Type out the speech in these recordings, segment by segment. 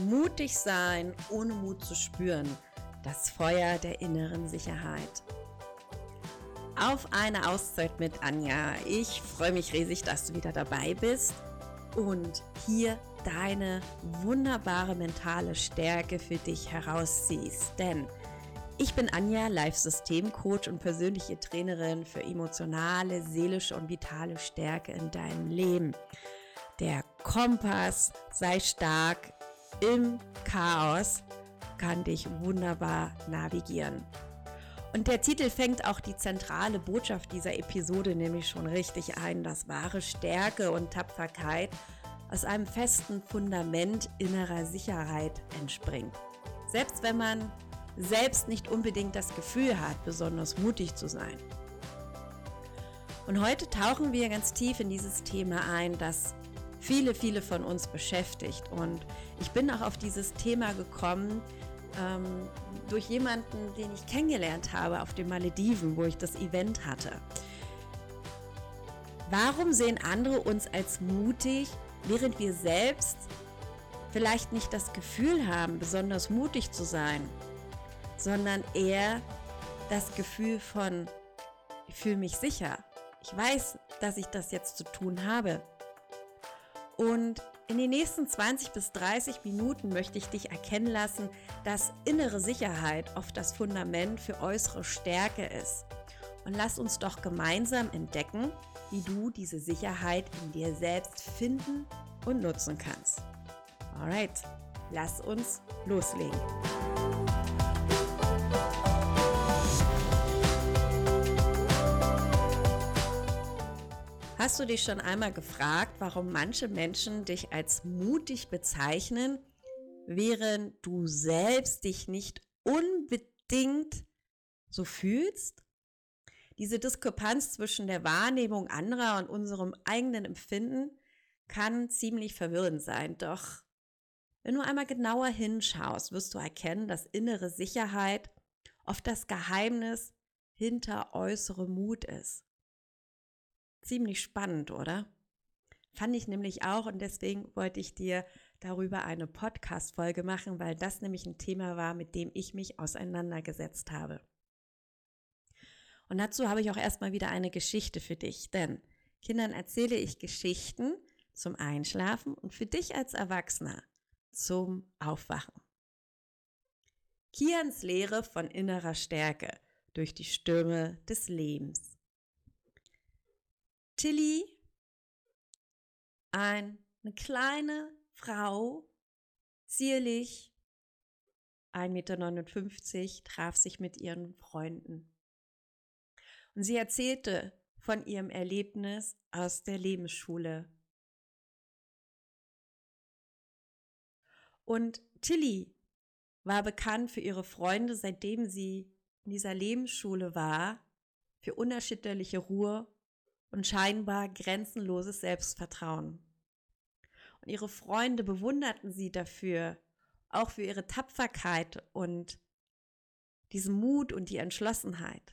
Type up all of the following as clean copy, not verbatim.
Mutig sein, ohne Mut zu spüren. Das Feuer der inneren Sicherheit. Auf eine Auszeit mit Anja. Ich freue mich riesig, dass du wieder dabei bist und hier deine wunderbare mentale Stärke für dich herausziehst. Denn ich bin Anja, Life-System-Coach und persönliche Trainerin für emotionale, seelische und vitale Stärke in deinem Leben. Der Kompass sei stark im Chaos, kann dich wunderbar navigieren. Und der Titel fängt auch die zentrale Botschaft dieser Episode nämlich schon richtig ein, dass wahre Stärke und Tapferkeit aus einem festen Fundament innerer Sicherheit entspringt. Selbst wenn man selbst nicht unbedingt das Gefühl hat, besonders mutig zu sein. Und heute tauchen wir ganz tief in dieses Thema ein, das viele von uns beschäftigt. Und ich bin auch auf dieses Thema gekommen durch jemanden, den ich kennengelernt habe auf den Malediven, wo ich das Event hatte. Warum sehen andere uns als mutig, während wir selbst vielleicht nicht das Gefühl haben, besonders mutig zu sein, sondern eher das Gefühl von, ich fühle mich sicher, ich weiß, dass ich das jetzt zu tun habe. Und in den nächsten 20 bis 30 Minuten möchte ich dich erkennen lassen, dass innere Sicherheit oft das Fundament für äußere Stärke ist. Und lass uns doch gemeinsam entdecken, wie du diese Sicherheit in dir selbst finden und nutzen kannst. Alright, lass uns loslegen. Hast du dich schon einmal gefragt, warum manche Menschen dich als mutig bezeichnen, während du selbst dich nicht unbedingt so fühlst? Diese Diskrepanz zwischen der Wahrnehmung anderer und unserem eigenen Empfinden kann ziemlich verwirrend sein. Doch wenn du einmal genauer hinschaust, wirst du erkennen, dass innere Sicherheit oft das Geheimnis hinter äußerem Mut ist. Ziemlich spannend, oder? Fand ich nämlich auch, und deswegen wollte ich dir darüber eine Podcast-Folge machen, weil das nämlich ein Thema war, mit dem ich mich auseinandergesetzt habe. Und dazu habe ich auch erstmal wieder eine Geschichte für dich, denn Kindern erzähle ich Geschichten zum Einschlafen und für dich als Erwachsener zum Aufwachen. Kians Lehre von innerer Stärke durch die Stürme des Lebens. Tilly, eine kleine Frau, zierlich, 1,59 Meter, traf sich mit ihren Freunden. Und sie erzählte von ihrem Erlebnis aus der Lebensschule. Und Tilly war bekannt für ihre Freunde, seitdem sie in dieser Lebensschule war, für unerschütterliche Ruhe und scheinbar grenzenloses Selbstvertrauen. Und ihre Freunde bewunderten sie dafür, auch für ihre Tapferkeit und diesen Mut und die Entschlossenheit.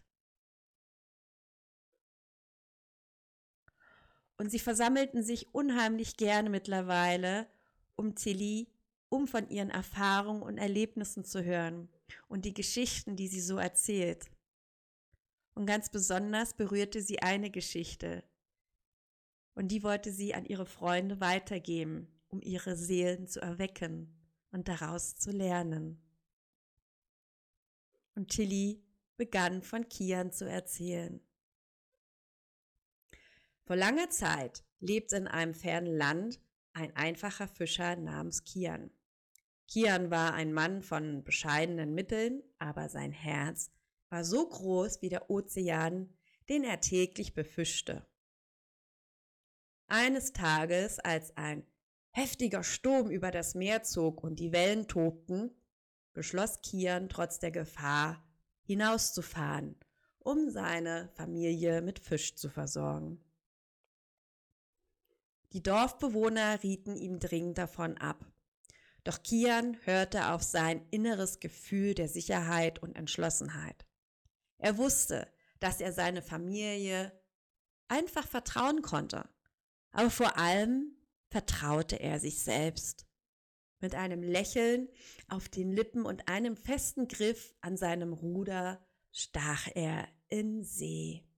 Und sie versammelten sich unheimlich gerne mittlerweile um Tilly, um von ihren Erfahrungen und Erlebnissen zu hören und die Geschichten, die sie so erzählt. Und ganz besonders berührte sie eine Geschichte. Und die wollte sie an ihre Freunde weitergeben, um ihre Seelen zu erwecken und daraus zu lernen. Und Tilly begann von Kian zu erzählen. Vor langer Zeit lebte in einem fernen Land ein einfacher Fischer namens Kian. Kian war ein Mann von bescheidenen Mitteln, aber sein Herz war so groß wie der Ozean, den er täglich befischte. Eines Tages, als ein heftiger Sturm über das Meer zog und die Wellen tobten, beschloss Kian trotz der Gefahr, hinauszufahren, um seine Familie mit Fisch zu versorgen. Die Dorfbewohner rieten ihm dringend davon ab. Doch Kian hörte auf sein inneres Gefühl der Sicherheit und Entschlossenheit. Er wusste, dass er seine Familie einfach vertrauen konnte. Aber vor allem vertraute er sich selbst. Mit einem Lächeln auf den Lippen und einem festen Griff an seinem Ruder stach er in See.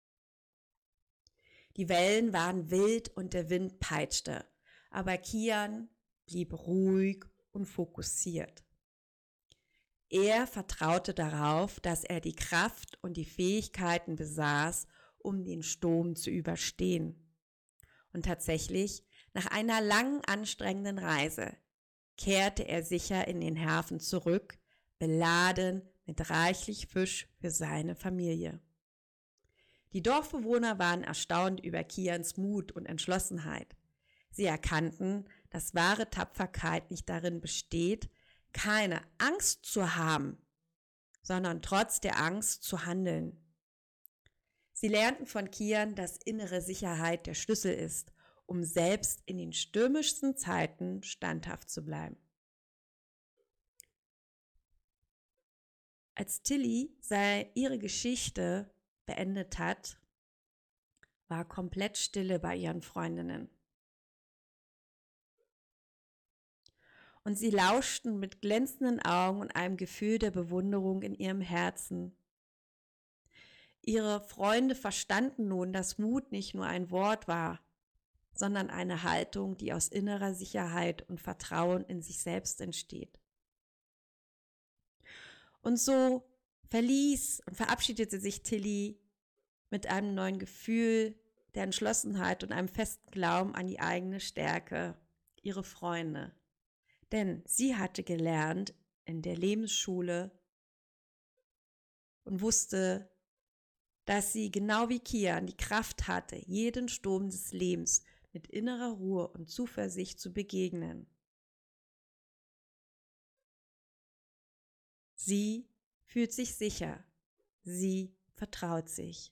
Die Wellen waren wild und der Wind peitschte, aber Kian blieb ruhig und fokussiert. Er vertraute darauf, dass er die Kraft und die Fähigkeiten besaß, um den Sturm zu überstehen. Und tatsächlich, nach einer langen, anstrengenden Reise, kehrte er sicher in den Hafen zurück, beladen mit reichlich Fisch für seine Familie. Die Dorfbewohner waren erstaunt über Kians Mut und Entschlossenheit. Sie erkannten, dass wahre Tapferkeit nicht darin besteht, keine Angst zu haben, sondern trotz der Angst zu handeln. Sie lernten von Kian, dass innere Sicherheit der Schlüssel ist, um selbst in den stürmischsten Zeiten standhaft zu bleiben. Als Tilly ihre Geschichte beendet hat, war komplett Stille bei ihren Freundinnen. Und sie lauschten mit glänzenden Augen und einem Gefühl der Bewunderung in ihrem Herzen. Ihre Freunde verstanden nun, dass Mut nicht nur ein Wort war, sondern eine Haltung, die aus innerer Sicherheit und Vertrauen in sich selbst entsteht. Und so verließ und verabschiedete sich Tilly mit einem neuen Gefühl der Entschlossenheit und einem festen Glauben an die eigene Stärke, ihre Freunde. Denn sie hatte gelernt in der Lebensschule und wusste, dass sie genau wie Kian die Kraft hatte, jeden Sturm des Lebens mit innerer Ruhe und Zuversicht zu begegnen. Sie fühlt sich sicher, sie vertraut sich.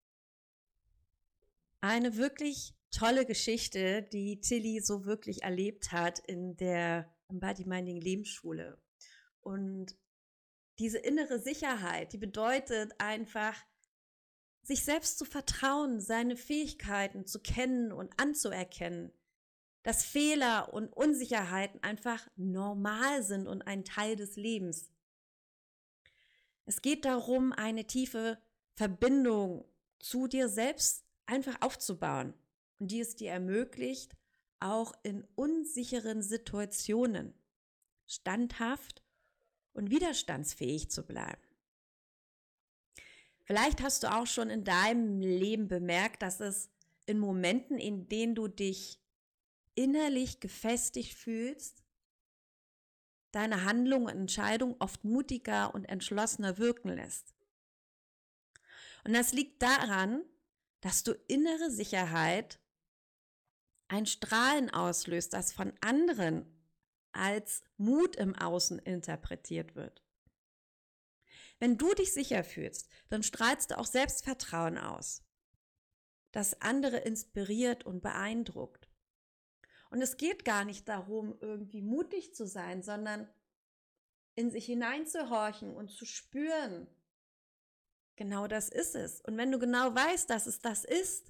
Eine wirklich tolle Geschichte, die Tilly so wirklich erlebt hat in der Embody-Minding Lebensschule. Und diese innere Sicherheit, die bedeutet einfach, sich selbst zu vertrauen, seine Fähigkeiten zu kennen und anzuerkennen, dass Fehler und Unsicherheiten einfach normal sind und ein Teil des Lebens. Es geht darum, eine tiefe Verbindung zu dir selbst einfach aufzubauen und die es dir ermöglicht, auch in unsicheren Situationen standhaft und widerstandsfähig zu bleiben. Vielleicht hast du auch schon in deinem Leben bemerkt, dass es in Momenten, in denen du dich innerlich gefestigt fühlst, deine Handlungen und Entscheidungen oft mutiger und entschlossener wirken lässt. Und das liegt daran, dass du innere Sicherheit ein Strahlen auslöst, das von anderen als Mut im Außen interpretiert wird. Wenn du dich sicher fühlst, dann strahlst du auch Selbstvertrauen aus, das andere inspiriert und beeindruckt. Und es geht gar nicht darum, irgendwie mutig zu sein, sondern in sich hineinzuhorchen und zu spüren, genau das ist es. Und wenn du genau weißt, dass es das ist,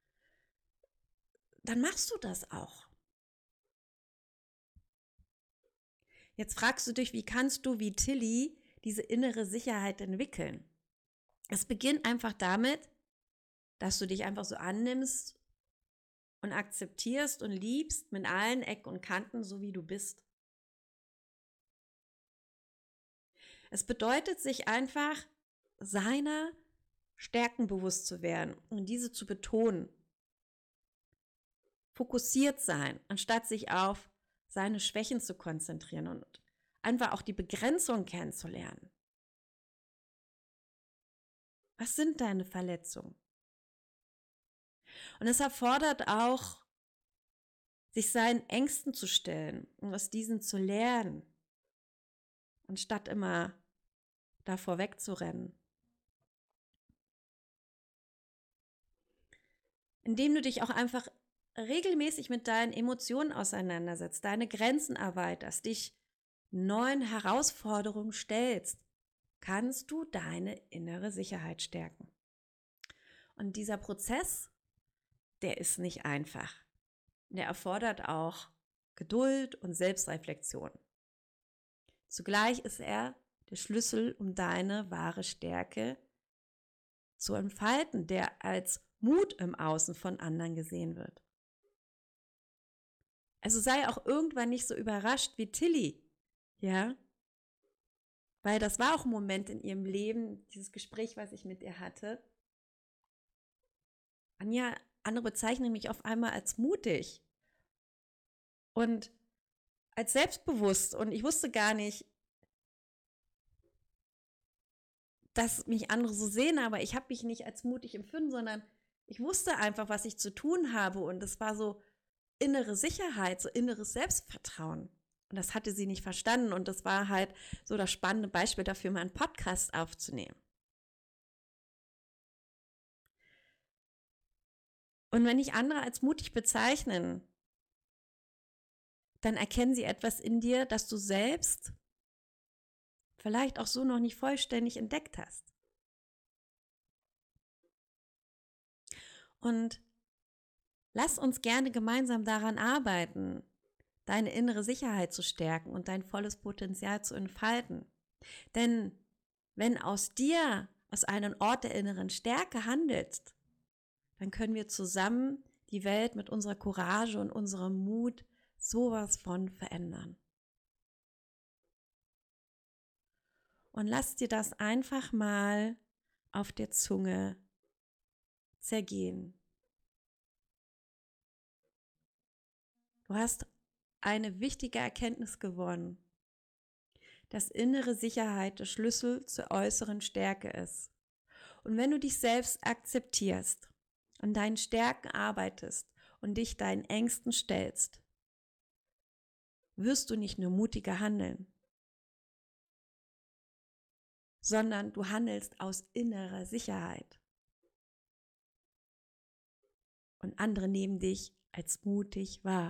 dann machst du das auch. Jetzt fragst du dich, wie kannst du wie Tilly diese innere Sicherheit entwickeln? Es beginnt einfach damit, dass du dich einfach so annimmst und akzeptierst und liebst mit allen Ecken und Kanten, so wie du bist. Es bedeutet, sich einfach seiner Stärken bewusst zu werden und diese zu betonen. Fokussiert sein, anstatt sich auf seine Schwächen zu konzentrieren und einfach auch die Begrenzung kennenzulernen. Was sind deine Verletzungen? Und es erfordert auch, sich seinen Ängsten zu stellen und aus diesen zu lernen, anstatt immer davor wegzurennen. Indem du dich auch einfach regelmäßig mit deinen Emotionen auseinandersetzt, deine Grenzen erweiterst, dich neuen Herausforderungen stellst, kannst du deine innere Sicherheit stärken. Und dieser Prozess, der ist nicht einfach. Der erfordert auch Geduld und Selbstreflexion. Zugleich ist er der Schlüssel, um deine wahre Stärke zu entfalten, der als Mut im Außen von anderen gesehen wird. Also sei auch irgendwann nicht so überrascht wie Tilly, ja? Weil das war auch ein Moment in ihrem Leben, dieses Gespräch, was ich mit ihr hatte. Anja, andere bezeichnen mich auf einmal als mutig und als selbstbewusst. Und ich wusste gar nicht, dass mich andere so sehen, aber ich habe mich nicht als mutig empfunden, sondern ich wusste einfach, was ich zu tun habe. Und es war so innere Sicherheit, so inneres Selbstvertrauen. Und das hatte sie nicht verstanden. Und das war halt so das spannende Beispiel dafür, mal einen Podcast aufzunehmen. Und wenn dich andere als mutig bezeichnen, dann erkennen sie etwas in dir, das du selbst vielleicht auch so noch nicht vollständig entdeckt hast. Und lass uns gerne gemeinsam daran arbeiten, deine innere Sicherheit zu stärken und dein volles Potenzial zu entfalten. Denn wenn aus dir, aus einem Ort der inneren Stärke handelst, dann können wir zusammen die Welt mit unserer Courage und unserem Mut sowas von verändern. Und lass dir das einfach mal auf der Zunge zergehen. Du hast eine wichtige Erkenntnis gewonnen, dass innere Sicherheit der Schlüssel zur äußeren Stärke ist. Und wenn du dich selbst akzeptierst, an deinen Stärken arbeitest und dich deinen Ängsten stellst, wirst du nicht nur mutiger handeln, sondern du handelst aus innerer Sicherheit. Und andere nehmen dich als mutig wahr.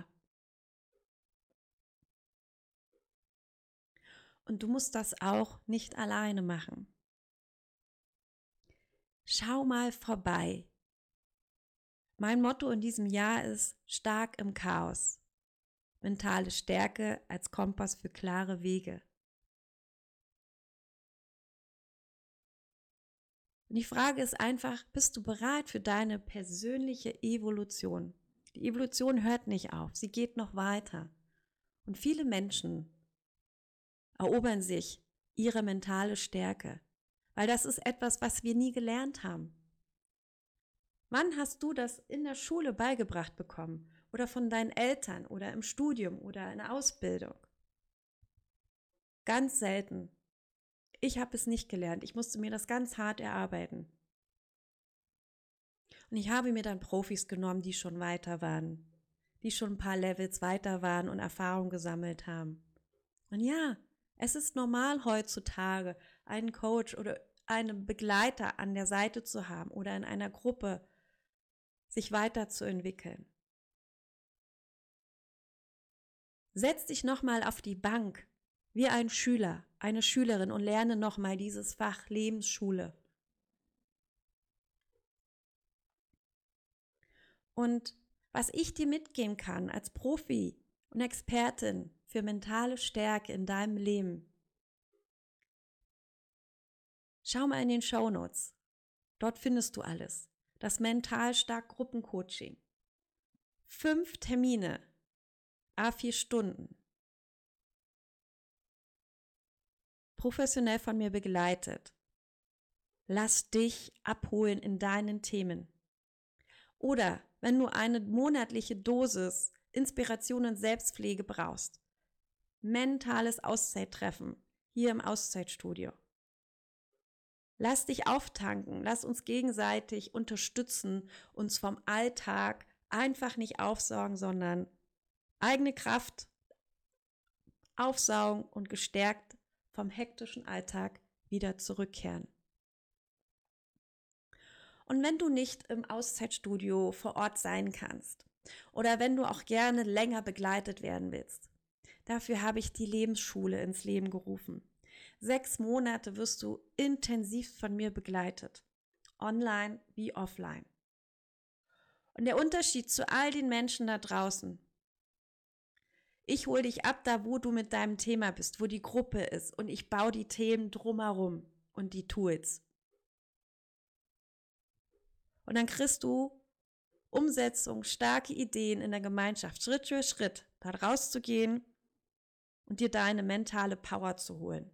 Und du musst das auch nicht alleine machen. Schau mal vorbei. Mein Motto in diesem Jahr ist stark im Chaos. Mentale Stärke als Kompass für klare Wege. Und die Frage ist einfach, bist du bereit für deine persönliche Evolution? Die Evolution hört nicht auf, sie geht noch weiter. Und viele Menschen erobern sich ihre mentale Stärke, weil das ist etwas, was wir nie gelernt haben. Wann hast du das in der Schule beigebracht bekommen oder von deinen Eltern oder im Studium oder in der Ausbildung? Ganz selten. Ich habe es nicht gelernt. Ich musste mir das ganz hart erarbeiten. Und ich habe mir dann Profis genommen, die schon weiter waren, die schon ein paar Levels weiter waren und Erfahrung gesammelt haben. Und ja, es ist normal heutzutage, einen Coach oder einen Begleiter an der Seite zu haben oder in einer Gruppe sich weiterzuentwickeln. Setz dich nochmal auf die Bank wie ein Schüler, eine Schülerin und lerne nochmal dieses Fach Lebensschule. Und was ich dir mitgeben kann als Profi und Expertin für mentale Stärke in deinem Leben, schau mal in den Shownotes. Dort findest du alles. Das Mental Stark Gruppencoaching. 5 Termine, à 4 Stunden. Professionell von mir begleitet. Lass dich abholen in deinen Themen. Oder wenn du eine monatliche Dosis Inspiration und Selbstpflege brauchst, mentales Auszeittreffen hier im Auszeitstudio. Lass dich auftanken, lass uns gegenseitig unterstützen, uns vom Alltag einfach nicht aufsaugen, sondern eigene Kraft aufsaugen und gestärkt vom hektischen Alltag wieder zurückkehren. Und wenn du nicht im Auszeitstudio vor Ort sein kannst oder wenn du auch gerne länger begleitet werden willst, dafür habe ich die Lebensschule ins Leben gerufen. 6 Monate wirst du intensiv von mir begleitet, online wie offline. Und der Unterschied zu all den Menschen da draußen, Ich hole dich ab da, wo du mit deinem Thema bist, wo die Gruppe ist und ich baue die Themen drumherum und die Tools. Und dann kriegst du Umsetzung, starke Ideen in der Gemeinschaft, Schritt für Schritt, da rauszugehen und dir deine mentale Power zu holen.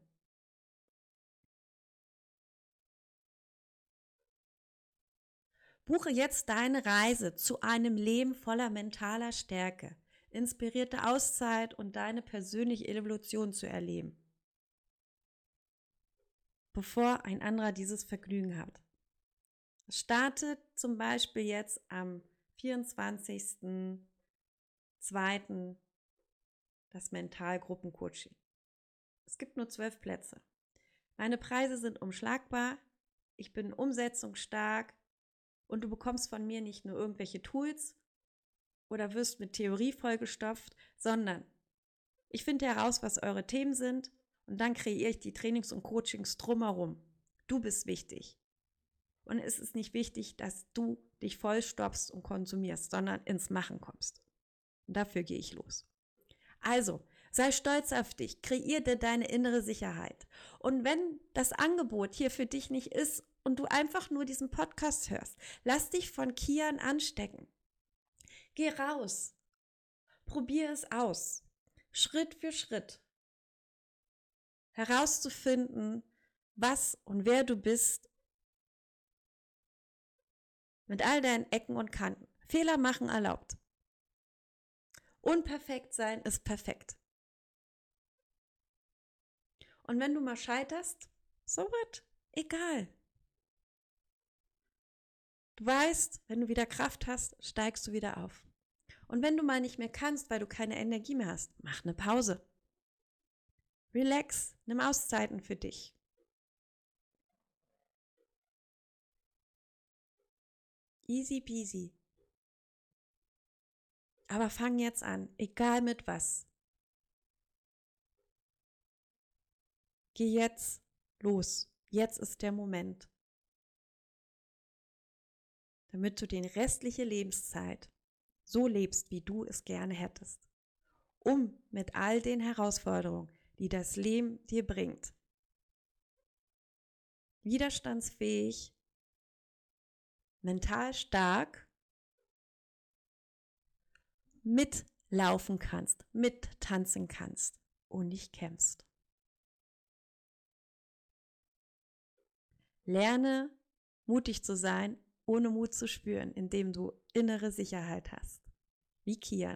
Buche jetzt deine Reise zu einem Leben voller mentaler Stärke, inspirierte Auszeit und deine persönliche Evolution zu erleben, bevor ein anderer dieses Vergnügen hat. Es startet zum Beispiel jetzt am 24.02. das Mentalgruppencoaching. Es gibt nur 12 Plätze. Meine Preise sind unschlagbar, ich bin umsetzungsstark und du bekommst von mir nicht nur irgendwelche Tools oder wirst mit Theorie vollgestopft, sondern ich finde heraus, was eure Themen sind und dann kreiere ich die Trainings und Coachings drumherum. Du bist wichtig. Und es ist nicht wichtig, dass du dich vollstopfst und konsumierst, sondern ins Machen kommst. Und dafür gehe ich los. Also, sei stolz auf dich, kreier dir deine innere Sicherheit. Und wenn das Angebot hier für dich nicht ist und du einfach nur diesen Podcast hörst, lass dich von Kian anstecken. Geh raus, probier es aus, Schritt für Schritt, herauszufinden, was und wer du bist, mit all deinen Ecken und Kanten. Fehler machen erlaubt. Unperfekt sein ist perfekt. Und wenn du mal scheiterst, so what? Egal. Du weißt, wenn du wieder Kraft hast, steigst du wieder auf. Und wenn du mal nicht mehr kannst, weil du keine Energie mehr hast, mach eine Pause. Relax, nimm Auszeiten für dich. Easy peasy. Aber fang jetzt an, egal mit was. Geh jetzt los. Jetzt ist der Moment. Damit du die restliche Lebenszeit so lebst, wie du es gerne hättest. Um mit all den Herausforderungen, die das Leben dir bringt, widerstandsfähig, mental stark, mitlaufen kannst, mittanzen kannst und nicht kämpfst. Lerne, mutig zu sein, ohne Mut zu spüren, indem du innere Sicherheit hast. Wie Kian.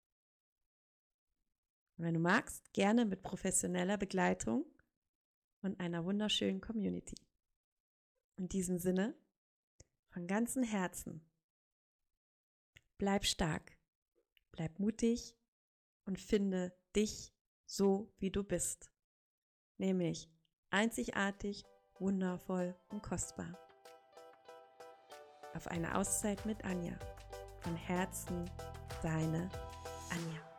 Und wenn du magst, gerne mit professioneller Begleitung und einer wunderschönen Community. In diesem Sinne, von ganzem Herzen, bleib stark, bleib mutig und finde dich so, wie du bist. Nämlich einzigartig, wundervoll und kostbar. Auf eine Auszeit mit Anja. Von Herzen, deine Anja.